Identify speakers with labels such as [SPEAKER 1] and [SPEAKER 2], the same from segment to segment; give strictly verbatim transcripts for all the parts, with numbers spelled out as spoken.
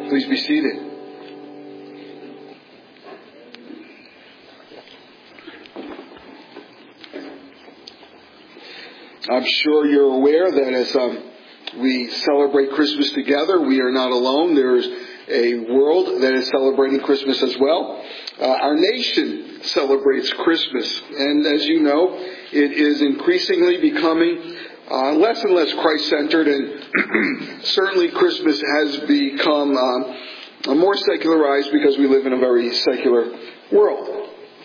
[SPEAKER 1] Please be seated. I'm sure you're aware that as um, we celebrate Christmas together, we are not alone. There's a world that is celebrating Christmas as well. Uh, our nation celebrates Christmas, and as you know, it is increasingly becoming uh, less and less Christ-centered, and certainly Christmas has become um, more secularized because we live in a very secular world.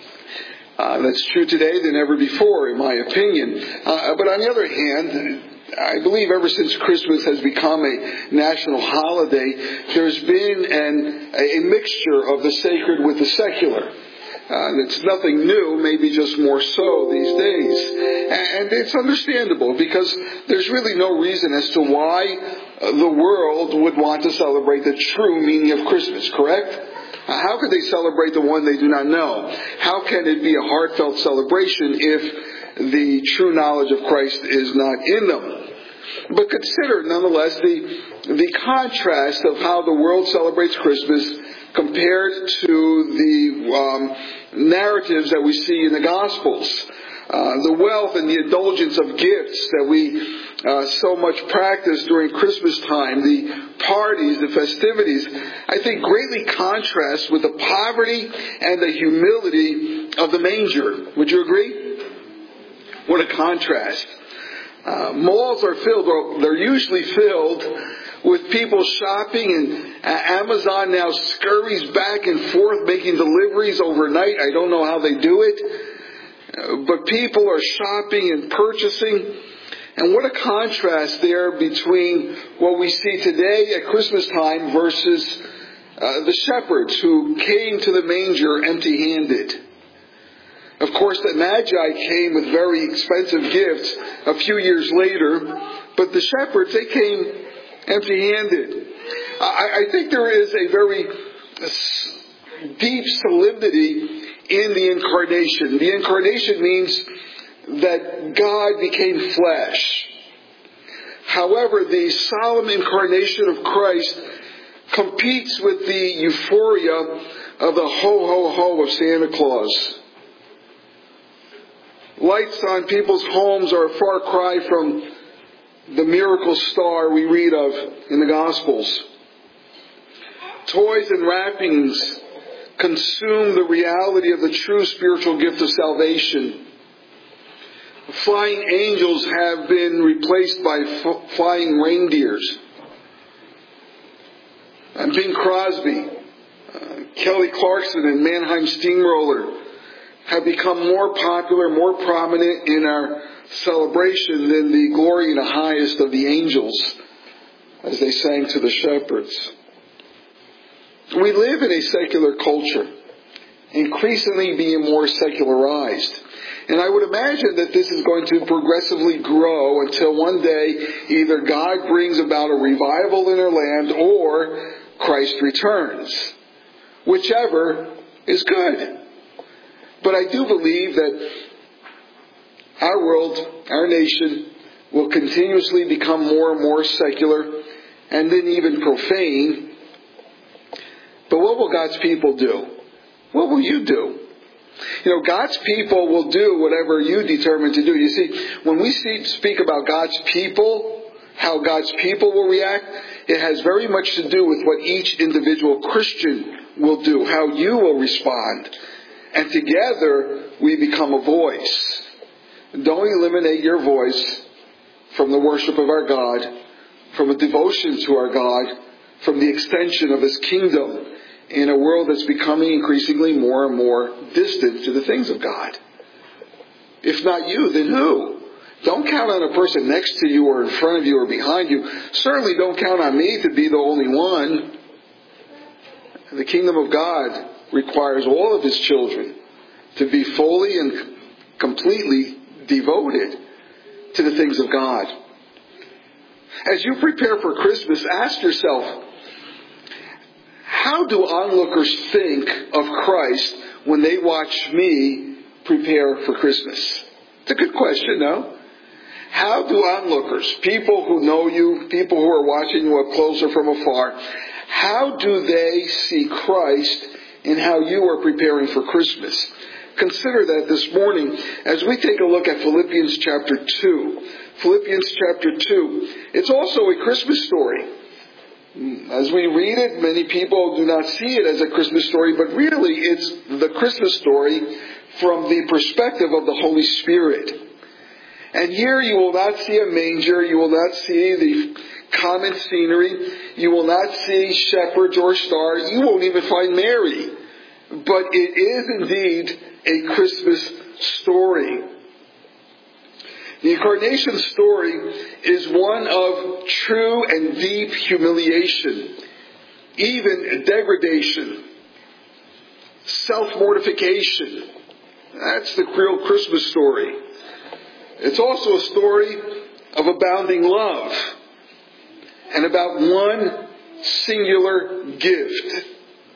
[SPEAKER 1] Uh, that's true today than ever before, in my opinion. Uh, but on the other hand, I believe ever since Christmas has become a national holiday, there's been an, a mixture of the sacred with the secular. Uh, it's nothing new, maybe just more so these days. And it's understandable because there's really no reason as to why the world would want to celebrate the true meaning of Christmas, correct? How could they celebrate the one they do not know? How can it be a heartfelt celebration if the true knowledge of Christ is not in them? But consider, nonetheless, the, the contrast of how the world celebrates Christmas compared to the um, narratives that we see in the Gospels. Uh, the wealth and the indulgence of gifts that we uh, so much practice during Christmas time, the parties, the festivities, I think greatly contrast with the poverty and the humility of the manger. Would you agree? What a contrast. Uh, malls are filled, or they're usually filled with people shopping, and uh, Amazon now scurries back and forth making deliveries overnight. I don't know how they do it. Uh, but people are shopping and purchasing. And what a contrast there between what we see today at Christmas time versus uh, the shepherds who came to the manger empty-handed. Of course, the Magi came with very expensive gifts a few years later, but the shepherds, they came empty-handed. I, I think there is a very deep solemnity in the incarnation. The incarnation means that God became flesh. However, the solemn incarnation of Christ competes with the euphoria of the ho-ho-ho of Santa Claus. Lights on people's homes are a far cry from the miracle star we read of in the Gospels. Toys and wrappings consume the reality of the true spiritual gift of salvation. Flying angels have been replaced by f- flying reindeers. And Bing Crosby, uh, Kelly Clarkson, and Mannheim Steamroller have become more popular, more prominent in our celebration than the glory and the highest of the angels, as they sang to the shepherds. We live in a secular culture, increasingly being more secularized. And I would imagine that this is going to progressively grow until one day either God brings about a revival in our land or Christ returns. Whichever is good. But I do believe that our world, our nation, will continuously become more and more secular and then even profane. But what will God's people do? What will you do? You know, God's people will do whatever you determine to do. You see, when we see, speak about God's people, how God's people will react, it has very much to do with what each individual Christian will do, how you will respond. And together, we become a voice. Don't eliminate your voice from the worship of our God, from a devotion to our God, from the extension of His kingdom in a world that's becoming increasingly more and more distant to the things of God. If not you, then who? Don't count on a person next to you or in front of you or behind you. Certainly don't count on me to be the only one. The kingdom of God requires all of His children to be fully and completely devoted to the things of God. As you prepare for Christmas, ask yourself, how do onlookers think of Christ when they watch me prepare for Christmas? It's a good question, no? How do onlookers, people who know you, people who are watching you up close or from afar, how do they see Christ in how you are preparing for Christmas? Consider that this morning as we take a look at Philippians chapter two. Philippians chapter two. It's also a Christmas story. As we read it, many people do not see it as a Christmas story, but really it's the Christmas story from the perspective of the Holy Spirit. And here you will not see a manger, you will not see the common scenery, you will not see shepherds or stars, you won't even find Mary. But it is indeed a Christmas story. The incarnation story is one of true and deep humiliation, even degradation, self-mortification. That's the real Christmas story. It's also a story of abounding love and about one singular gift.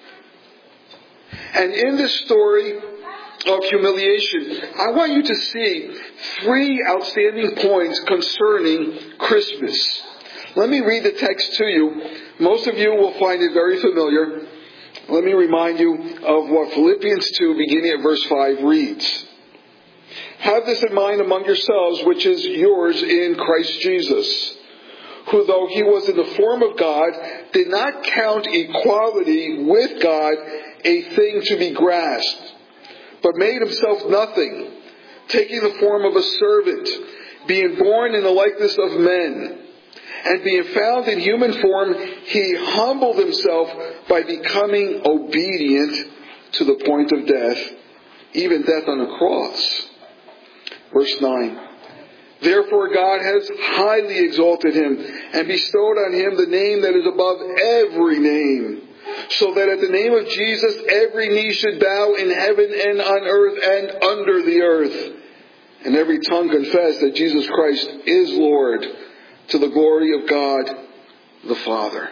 [SPEAKER 1] And in this story of humiliation, I want you to see three outstanding points concerning Christmas. Let me read the text to you. Most of you will find it very familiar. Let me remind you of what Philippians two, beginning at verse five, reads. Have this in mind among yourselves, which is yours in Christ Jesus, who, though he was in the form of God, did not count equality with God a thing to be grasped, but made himself nothing, taking the form of a servant, being born in the likeness of men, and being found in human form, he humbled himself by becoming obedient to the point of death, even death on a cross. Verse nine. Therefore God has highly exalted him and bestowed on him the name that is above every name, so that at the name of Jesus every knee should bow in heaven and on earth and under the earth, and every tongue confess that Jesus Christ is Lord, to the glory of God the Father.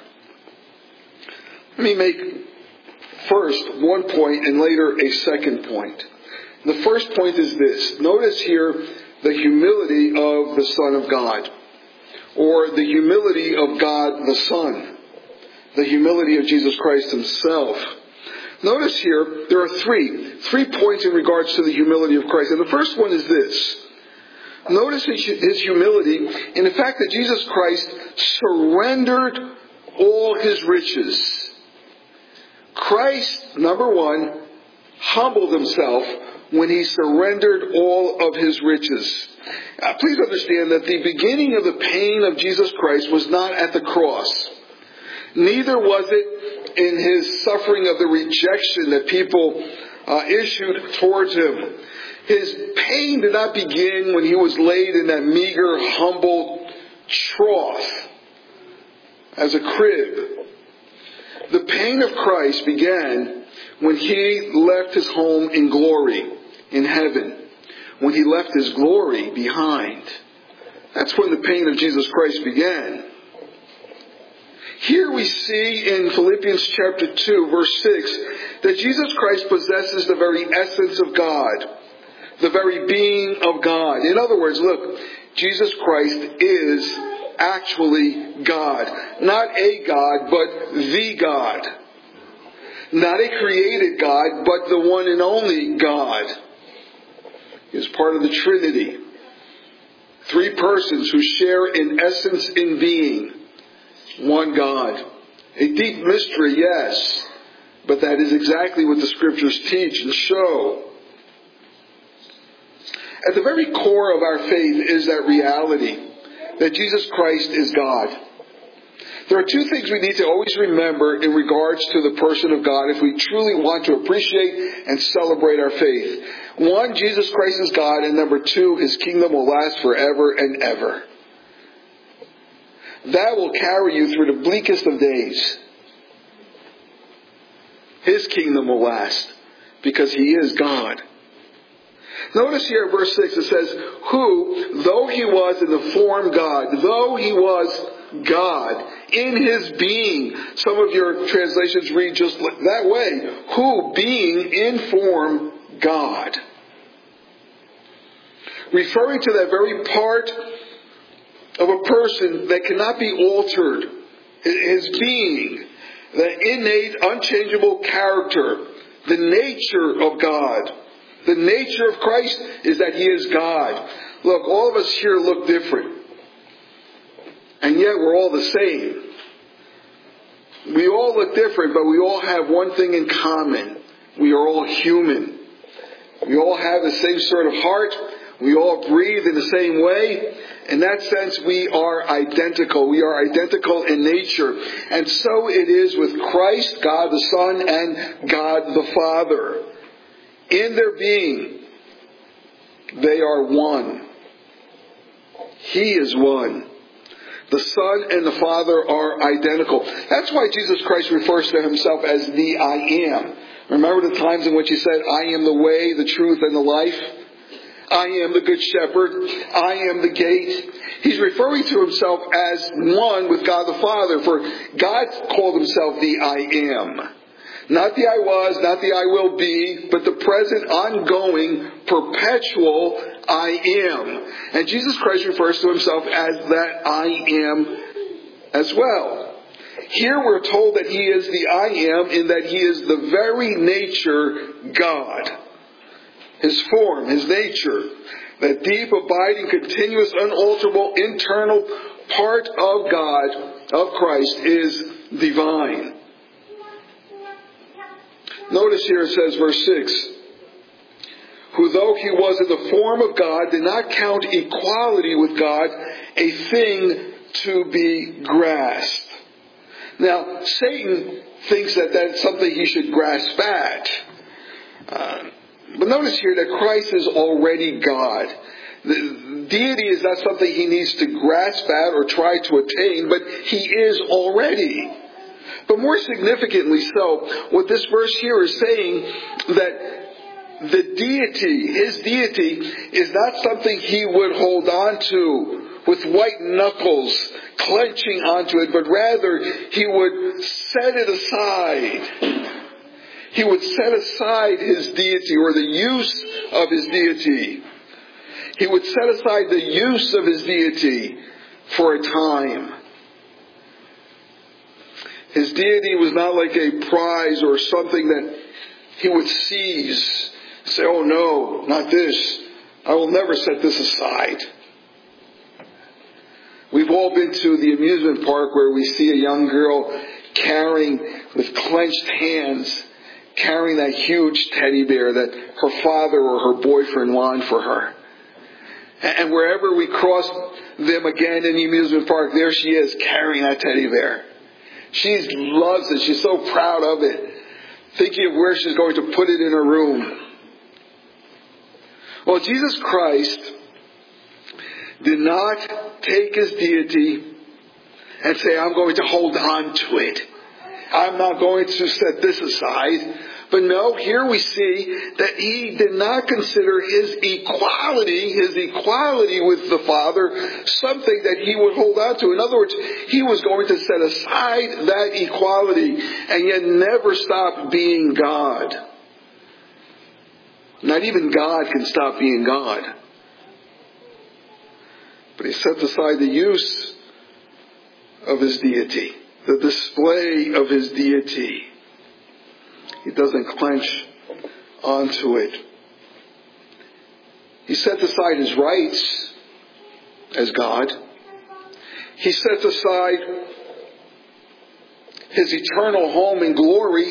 [SPEAKER 1] Let me make first one point and later a second point. The first point is this. Notice here the humility of the Son of God, or the humility of God the Son, the humility of Jesus Christ himself. Notice here there are three, three points in regards to the humility of Christ. And the first one is this. Notice his humility in the fact that Jesus Christ surrendered all his riches. Christ, number one, humbled himself when he surrendered all of his riches. Uh, please understand that the beginning of the pain of Jesus Christ was not at the cross. Neither was it in his suffering of the rejection that people uh, issued towards him. His pain did not begin when he was laid in that meager, humble trough as a crib. The pain of Christ began when he left his home in glory, in heaven. When he left his glory behind. That's when the pain of Jesus Christ began. Here we see in Philippians chapter two, verse six, that Jesus Christ possesses the very essence of God. The very being of God. In other words, look, Jesus Christ is actually God. Not a God, but the God. Not a created God, but the one and only God. He is part of the Trinity. Three persons who share in essence in being. One God. A deep mystery, yes. But that is exactly what the Scriptures teach and show. At the very core of our faith is that reality that Jesus Christ is God. There are two things we need to always remember in regards to the person of God if we truly want to appreciate and celebrate our faith. One, Jesus Christ is God, and number two, his kingdom will last forever and ever. That will carry you through the bleakest of days. His kingdom will last because he is God. Notice here in verse six it says, who, though he was in the form God, though he was God, in his being, some of your translations read just that way, who, being in form God. Referring to that very part of a person that cannot be altered. His being, the innate, unchangeable character, the nature of God. The nature of Christ is that He is God. Look, all of us here look different. And yet we're all the same. We all look different, but we all have one thing in common. We are all human. We all have the same sort of heart. We all breathe in the same way. In that sense, we are identical. We are identical in nature. And so it is with Christ, God the Son, and God the Father. In their being, they are one. He is one. The Son and the Father are identical. That's why Jesus Christ refers to Himself as the I Am. Remember the times in which He said, I am the way, the truth, and the life? I am the good shepherd. I am the gate. He's referring to Himself as one with God the Father, for God called Himself the I am. Not the I was, not the I will be, but the present, ongoing, perpetual I am. And Jesus Christ refers to Himself as that I am as well. Here we're told that He is the I am in that He is the very nature God. His form, His nature, that deep, abiding, continuous, unalterable, internal part of God, of Christ, is divine. Notice here it says, verse six, who though He was in the form of God, did not count equality with God a thing to be grasped. Now, Satan thinks that that's something he should grasp at. Uh, but notice here that Christ is already God. The deity is not something He needs to grasp at or try to attain, but He is already. But more significantly so, what this verse here is saying, that the deity, His deity, is not something He would hold on to with white knuckles, clenching onto it, but rather He would set it aside. He would set aside His deity, or the use of His deity. He would set aside the use of His deity for a time. His deity was not like a prize or something that He would seize. Say, oh no, not this. I will never set this aside. We've all been to the amusement park where we see a young girl carrying, with clenched hands, carrying that huge teddy bear that her father or her boyfriend won for her. And wherever we cross them again in the amusement park, there she is carrying that teddy bear. She loves it. She's so proud of it. Thinking of where she's going to put it in her room. Well, Jesus Christ did not take His deity and say, I'm going to hold on to it. I'm not going to set this aside. But no, here we see that He did not consider His equality, His equality with the Father, something that He would hold on to. In other words, He was going to set aside that equality and yet never stop being God. Not even God can stop being God. But He sets aside the use of His deity, the display of His deity. He doesn't clench onto it. He sets aside His rights as God. He sets aside His eternal home in glory.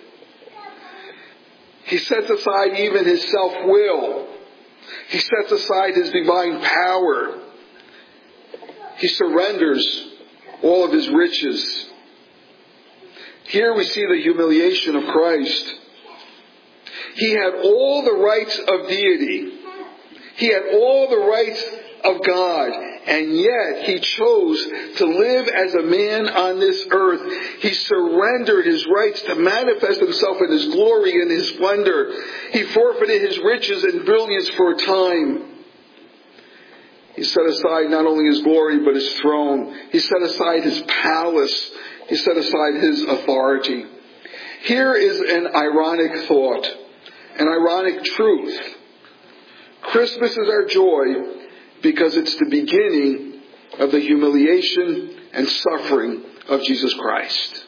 [SPEAKER 1] He sets aside even His self-will. He sets aside His divine power. He surrenders all of His riches. Here we see the humiliation of Christ. He had all the rights of deity. He had all the rights of God. And yet He chose to live as a man on this earth. He surrendered His rights to manifest Himself in His glory and His splendor. He forfeited His riches and brilliance for a time. He set aside not only His glory, but His throne. He set aside His palace. He set aside His authority. Here is an ironic thought, an ironic truth. Christmas is our joy because it's the beginning of the humiliation and suffering of Jesus Christ.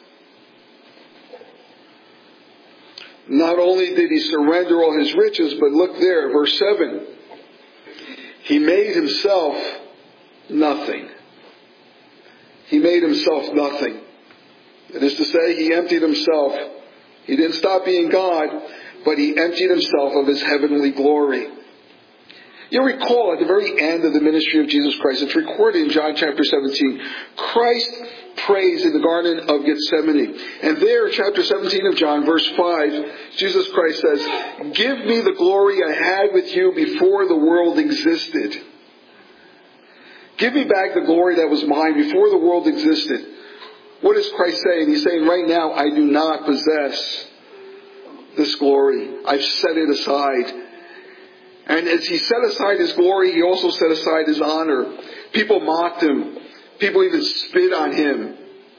[SPEAKER 1] Not only did he surrender all his riches, but look there, verse seven. He made himself nothing. He made himself nothing. That is to say, he emptied himself. He didn't stop being God, but he emptied himself of his heavenly glory. You'll recall at the very end of the ministry of Jesus Christ, it's recorded in John chapter seventeen, Christ prays in the Garden of Gethsemane. And there, chapter seventeen of John, verse five, Jesus Christ says, "Give me the glory I had with you before the world existed." Give me back the glory that was mine before the world existed. What is Christ saying? He's saying, right now, I do not possess this glory. I've set it aside. And as he set aside his glory, he also set aside his honor. People mocked him. People even spit on him.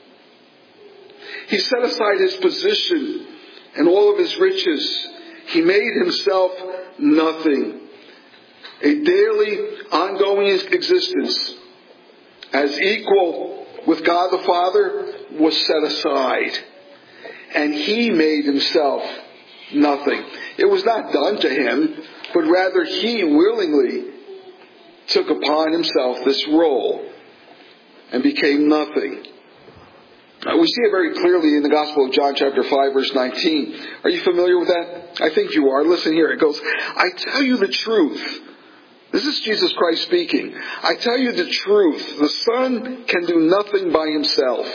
[SPEAKER 1] He set aside his position and all of his riches. He made himself nothing. A daily, ongoing existence as equal with God the Father was set aside. And he made himself nothing. It was not done to him, but rather he willingly took upon himself this role and became nothing. We see it very clearly in the Gospel of John chapter five verse nineteen. Are you familiar with that? I think you are. Listen here. It goes, "I tell you the truth." This is Jesus Christ speaking. "I tell you the truth. The Son can do nothing by himself.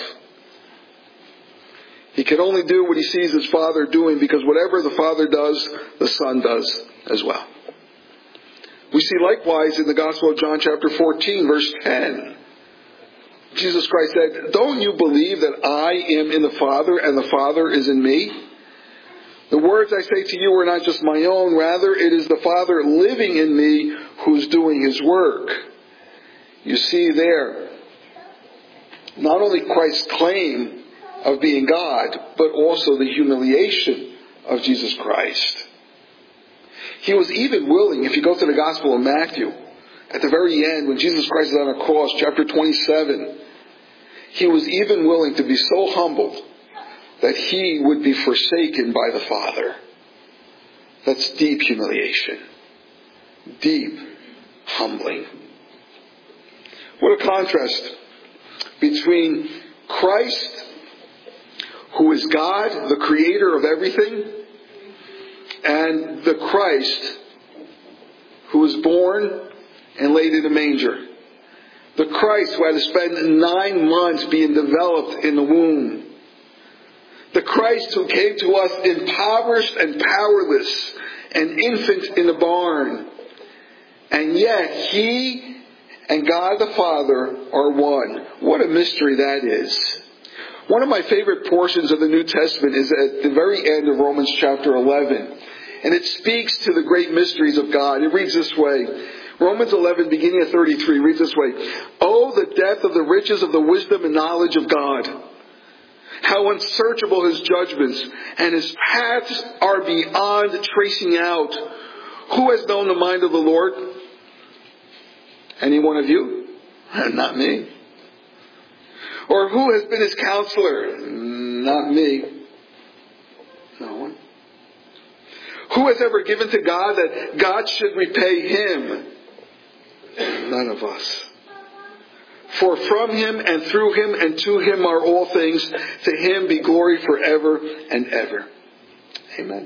[SPEAKER 1] He can only do what he sees his Father doing, because whatever the Father does, the Son does as well." We see likewise in the Gospel of John chapter fourteen verse ten. Jesus Christ said, "Don't you believe that I am in the Father and the Father is in me? The words I say to you are not just my own. Rather, it is the Father living in me who's doing his work." You see there, not only Christ's claim of being God, but also the humiliation of Jesus Christ. He was even willing, if you go to the Gospel of Matthew, at the very end, when Jesus Christ is on a cross, chapter twenty-seven, he was even willing to be so humbled that he would be forsaken by the Father. That's deep humiliation. Deep humbling. What a contrast between Christ, who is God, the creator of everything, and the Christ who was born and laid in a manger. The Christ who had to spend nine months being developed in the womb. The Christ who came to us impoverished and powerless, an infant in a barn. And yet he and God the Father are one. What a mystery that is. One of my favorite portions of the New Testament is at the very end of Romans chapter eleven. And it speaks to the great mysteries of God. It reads this way. Romans eleven, beginning at thirty-three, reads this way. "Oh, the depth of the riches of the wisdom and knowledge of God. How unsearchable his judgments, and his paths are beyond tracing out. Who has known the mind of the Lord? Any one of you? Not me. Or who has been his counselor? Not me. No one. Who has ever given to God that God should repay him? None of us. For from him and through him and to him are all things. To him be glory forever and ever." Amen.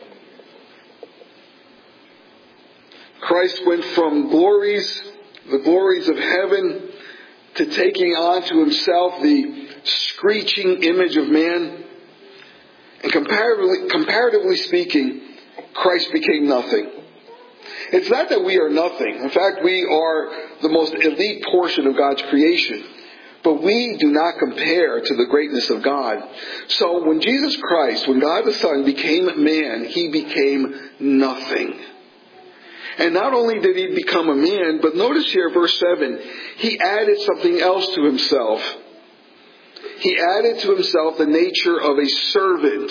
[SPEAKER 1] Christ went from glories, the glories of heaven, to taking on to himself the screeching image of man. And comparatively, comparatively speaking, Christ became nothing. It's not that we are nothing. In fact, we are the most elite portion of God's creation. But we do not compare to the greatness of God. So when Jesus Christ, when God the Son became man, he became nothing. And not only did he become a man, but notice here verse seven, he added something else to himself. He added to himself the nature of a servant.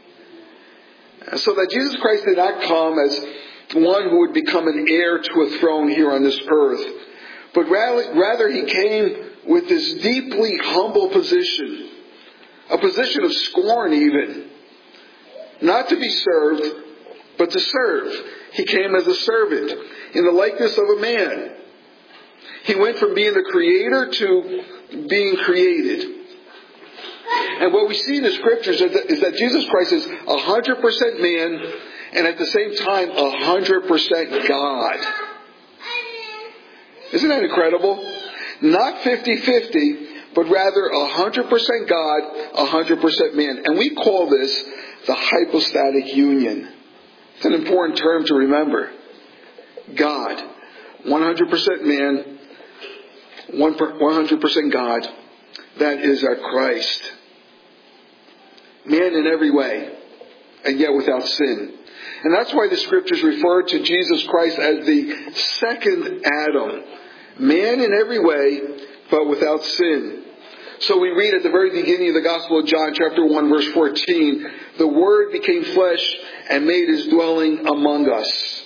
[SPEAKER 1] So that Jesus Christ did not come as one who would become an heir to a throne here on this earth, but rather, rather he came with this deeply humble position, a position of scorn even, not to be served, but to serve. He came as a servant in the likeness of a man. He went from being the creator to being created. And what we see in the scriptures is that, is that Jesus Christ is one hundred percent man and at the same time one hundred percent God. Isn't that incredible? Not fifty-fifty, but rather one hundred percent God, one hundred percent man. And we call this the hypostatic union. It's an important term to remember. God, one hundred percent man, one hundred percent God. That is our Christ. Man in every way, and yet without sin. And that's why the scriptures refer to Jesus Christ as the second Adam. Man in every way, but without sin. So we read at the very beginning of the Gospel of John, chapter one, verse fourteen, the Word became flesh and made His dwelling among us.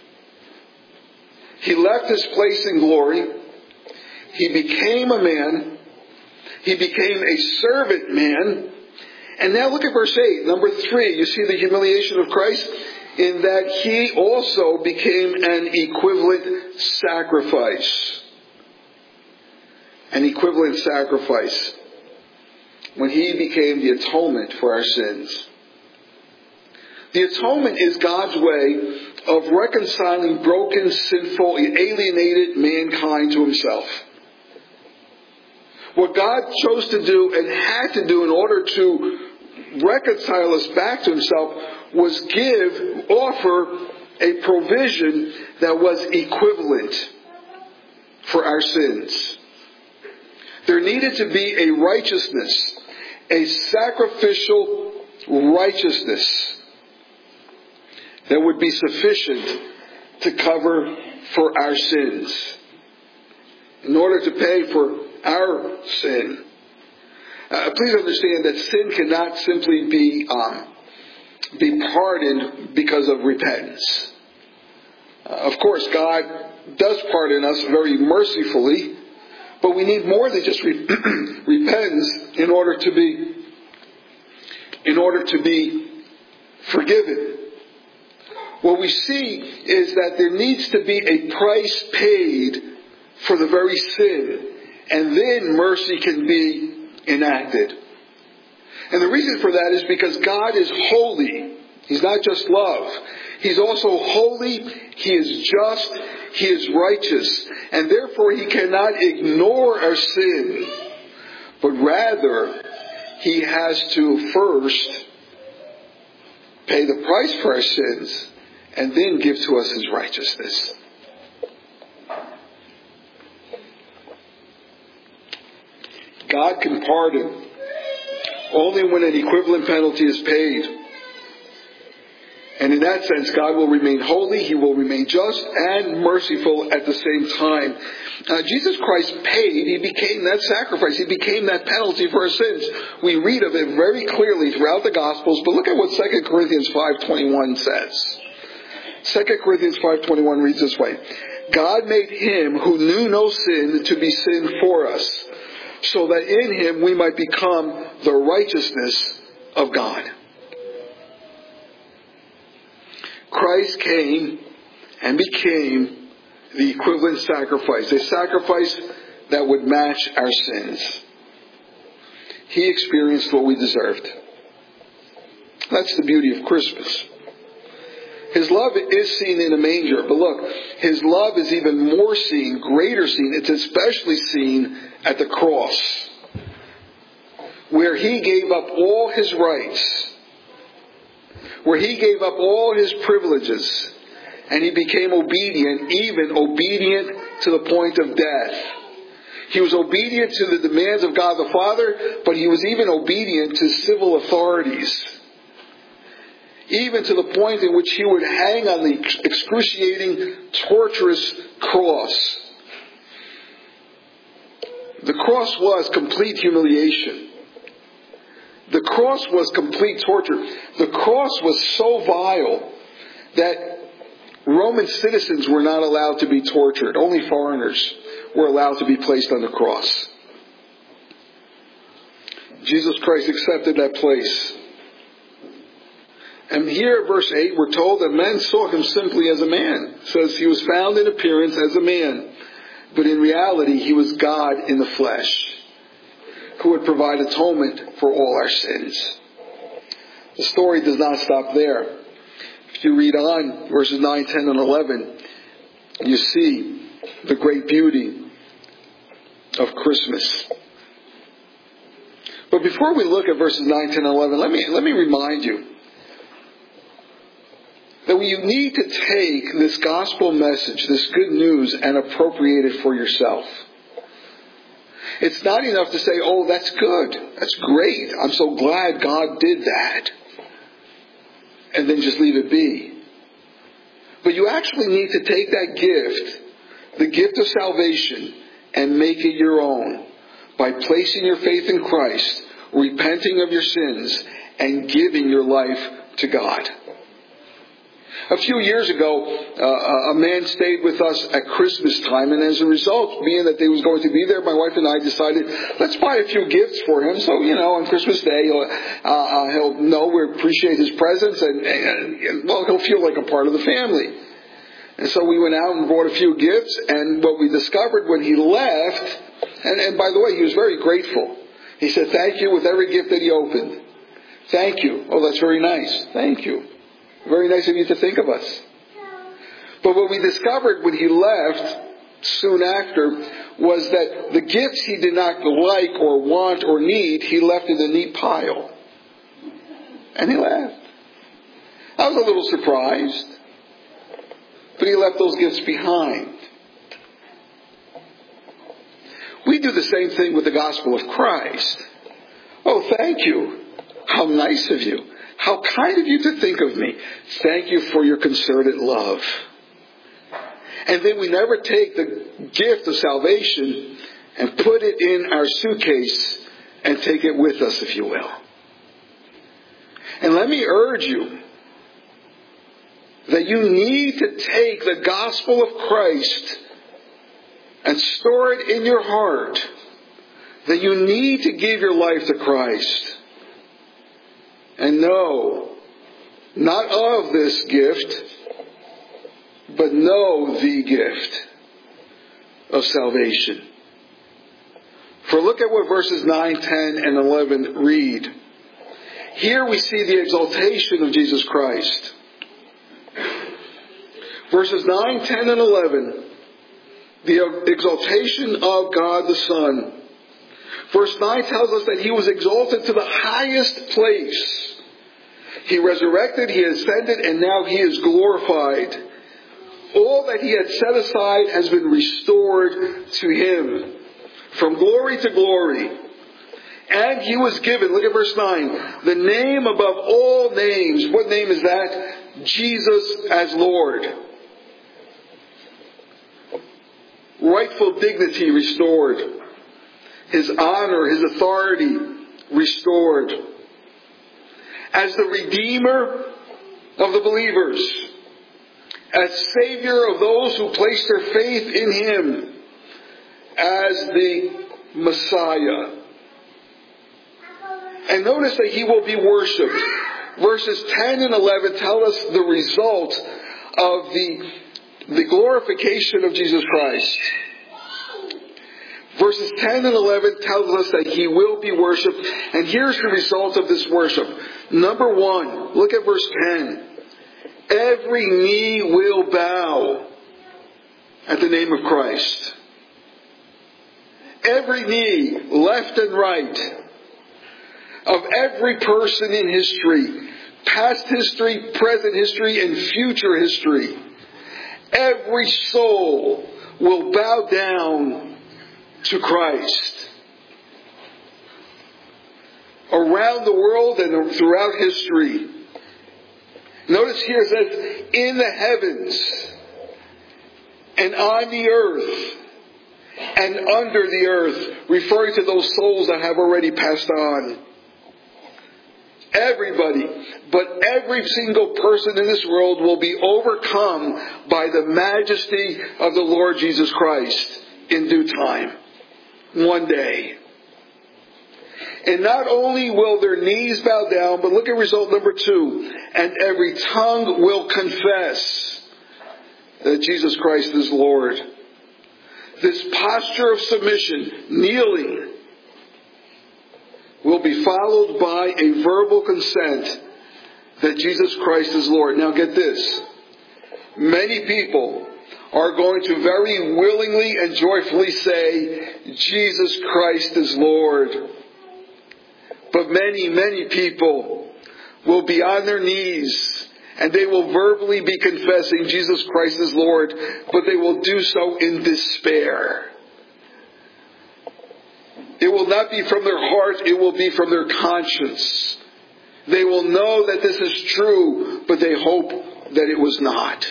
[SPEAKER 1] He left His place in glory. He became a man. He became a servant man. And now look at verse eight, number three. You see the humiliation of Christ? In that He also became an equivalent sacrifice. An equivalent sacrifice. When He became the atonement for our sins. The atonement is God's way of reconciling broken, sinful, alienated mankind to Himself. What God chose to do and had to do in order to reconcile us back to Himself was give, offer a provision that was equivalent for our sins. There needed to be a righteousness, a sacrificial righteousness that would be sufficient to cover for our sins. In order to pay for our sin. Uh, please understand that sin cannot simply be um, be pardoned because of repentance. Uh, of course, God does pardon us very mercifully, but we need more than just re- repentance in order to be in order to be forgiven. What we see is that there needs to be a price paid for the very sin. And then mercy can be enacted. And the reason for that is because God is holy. He's not just love. He's also holy. He is just. He is righteous. And therefore He cannot ignore our sin. But rather, He has to first pay the price for our sins and then give to us His righteousness. God can pardon only when an equivalent penalty is paid. And in that sense, God will remain holy, He will remain just and merciful at the same time. Uh, Jesus Christ paid, He became that sacrifice, He became that penalty for our sins. We read of it very clearly throughout the Gospels, but look at what Second Corinthians five twenty-one says. Second Corinthians five twenty-one reads this way. God made Him who knew no sin to be sin for us, so that in Him we might become the righteousness of God. Christ came and became the equivalent sacrifice, a sacrifice that would match our sins. He experienced what we deserved. That's the beauty of Christmas. His love is seen in a manger, but look, His love is even more seen, greater seen. It's especially seen at the cross, where He gave up all His rights, where He gave up all His privileges, and He became obedient, even obedient to the point of death. He was obedient to the demands of God the Father, but He was even obedient to civil authorities. Even to the point in which He would hang on the excruciating, torturous cross. The cross was complete humiliation. The cross was complete torture. The cross was so vile that Roman citizens were not allowed to be tortured. Only foreigners were allowed to be placed on the cross. Jesus Christ accepted that place. And here at verse eight, we're told that men saw him simply as a man. It says he was found in appearance as a man. But in reality, he was God in the flesh, who would provide atonement for all our sins. The story does not stop there. If you read on, verses nine, ten, and eleven, you see the great beauty of Christmas. But before we look at verses nine, ten, and eleven, let me, let me remind you that you need to take this gospel message, this good news, and appropriate it for yourself. It's not enough to say, oh, that's good. That's great. I'm so glad God did that. And then just leave it be. But you actually need to take that gift, the gift of salvation, and make it your own by placing your faith in Christ, repenting of your sins, and giving your life to God. A few years ago, uh, a man stayed with us at Christmas time, and as a result, being that they was going to be there, my wife and I decided, let's buy a few gifts for him. So, you know, on Christmas Day, he'll, uh, he'll know we appreciate his presence, and, and, and, well, he'll feel like a part of the family. And so we went out and bought a few gifts, and what we discovered when he left, and, and by the way, he was very grateful. He said, thank you with every gift that he opened. Thank you. Oh, that's very nice. Thank you. Very nice of you to think of us. But what we discovered when he left soon after was that the gifts he did not like or want or need, he left in a neat pile. And he left. I was a little surprised. But he left those gifts behind. We do the same thing with the gospel of Christ. Oh, thank you. How nice of you. How kind of you to think of me. Thank you for your concerted love. And then we never take the gift of salvation and put it in our suitcase and take it with us, if you will. And let me urge you that you need to take the gospel of Christ and store it in your heart. That you need to give your life to Christ. And know, not of this gift, but know the gift of salvation. For look at what verses nine, ten, and eleven read. Here we see the exaltation of Jesus Christ. Verses nine, ten, and eleven. The exaltation of God the Son. Verse nine tells us that he was exalted to the highest place. He resurrected, he ascended, and now he is glorified. All that he had set aside has been restored to him. From glory to glory. And he was given, look at verse nine, the name above all names. What name is that? Jesus as Lord. Rightful dignity restored. His honor, his authority restored. As the Redeemer of the believers. As Savior of those who place their faith in him. As the Messiah. And notice that he will be worshipped. Verses ten and eleven tell us the result of the, the glorification of Jesus Christ. Verses ten and eleven tells us that he will be worshipped. And here's the result of this worship. Number one, look at verse ten. Every knee will bow at the name of Christ. Every knee, left and right, of every person in history, past history, present history, and future history, every soul will bow down to Christ. Around the world and throughout history. Notice here it says, in the heavens, and on the earth, and under the earth, referring to those souls that have already passed on. Everybody, but every single person in this world will be overcome by the majesty of the Lord Jesus Christ. in due time. One day. And not only will their knees bow down, but look at result number two. And every tongue will confess that Jesus Christ is Lord. This posture of submission, kneeling, will be followed by a verbal consent that Jesus Christ is Lord. Now get this. Many people are going to very willingly and joyfully say, Jesus Christ is Lord. But many, many people will be on their knees and they will verbally be confessing Jesus Christ is Lord, but they will do so in despair. It will not be from their heart, it will be from their conscience. They will know that this is true, but they hope that it was not.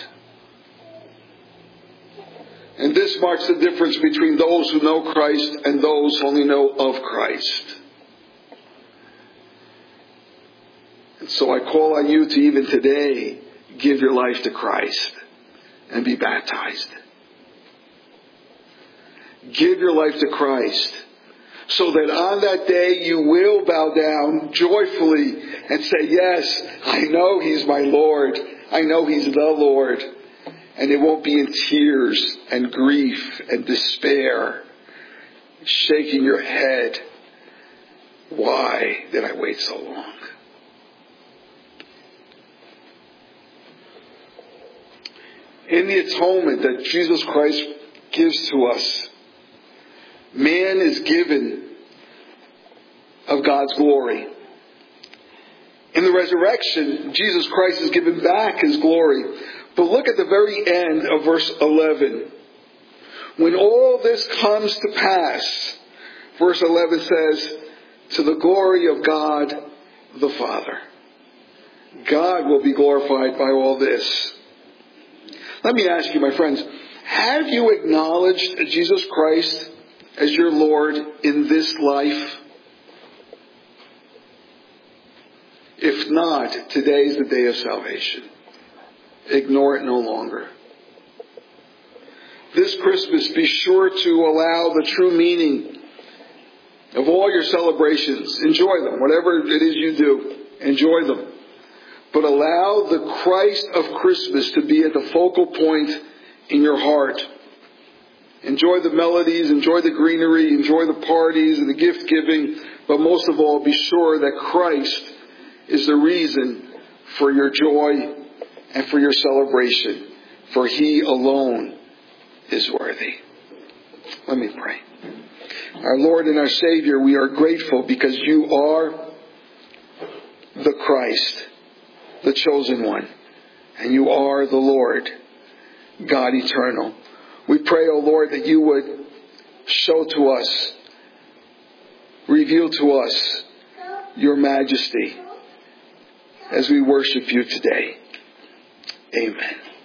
[SPEAKER 1] And this marks the difference between those who know Christ and those who only know of Christ. And so I call on you to even today give your life to Christ and be baptized. Give your life to Christ so that on that day you will bow down joyfully and say, yes, I know He's my Lord. I know He's the Lord. And it won't be in tears and grief and despair, shaking your head. Why did I wait so long? In the atonement that Jesus Christ gives to us, man is given of God's glory. In the resurrection, Jesus Christ is given back His glory. But look at the very end of verse eleven. When all this comes to pass, verse eleven says, to the glory of God the Father. God will be glorified by all this. Let me ask you, my friends, have you acknowledged Jesus Christ as your Lord in this life? If not, today is the day of salvation. Ignore it no longer. This Christmas, be sure to allow the true meaning of all your celebrations. Enjoy them, whatever it is you do. Enjoy them. But allow the Christ of Christmas to be at the focal point in your heart. Enjoy the melodies, enjoy the greenery, enjoy the parties and the gift giving. But most of all, be sure that Christ is the reason for your joy and for your celebration. For He alone is worthy. Let me pray. Our Lord and our Savior, we are grateful because You are the Christ, the chosen one. And You are the Lord, God eternal. We pray, O Lord, that You would show to us, reveal to us Your majesty as we worship You today. Amen.